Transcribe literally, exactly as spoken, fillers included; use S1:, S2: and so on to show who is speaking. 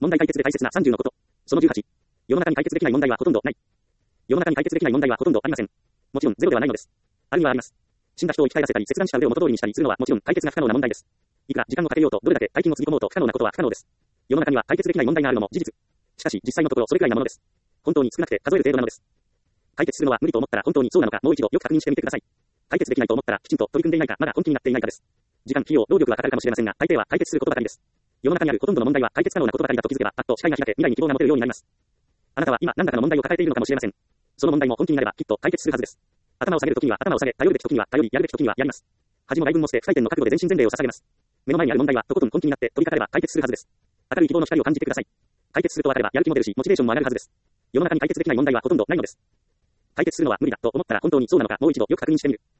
S1: 問題解決で大切なさんじゅうのこと。そのじゅうはち。世の中に解決できない問題はほとんどない。世の中に解決できない問題はほとんどありません。もちろんゼロではないのです。あるにはあります。死んだ人を生き返らせたり、切断した腕を元通りにしたりするのはもちろん解決が不可能な問題です。いくら時間をかけようとどれだけ大金をつぎ込もうと不可能なことは不可能です。世の中には解決できない問題があるのも事実。しかし実際のところそれくらいなものです。本当に少なくて数える程度なのです。解決するのは無理と思ったら本当にそうなのかもう一度よく確認してみてください。解決できないと思ったらきちんと取り組んでいないかまだ本気になっていないかです。時間、費用、労力はかかるかもしれませんが、大抵は解決することばかりです。世の中にあるほとんどの問題は解決可能なことばかりだと気づけば、あっと視界が開け、未来に希望が持てるようになります。あなたは今何らかの問題を抱えているのかもしれません。その問題も本気になればきっと解決するはずです。頭を下げるときには頭を下げ、頼るべきときには頼り、やるべきときにはやります。恥も外分も捨て、不採点の覚悟で全身全霊を捧げます。目の前にある問題はとことん本気になって取り掛かれば解決するはずです。明るい希望の光を感じてください。解決すると分かればやる気も出るし、モチベーションも上がるはずです。世の中に解決できない問題はほとんどないのです。解決するのは無理だと思ったら本当にそうなのかもう一度よく確認してみる。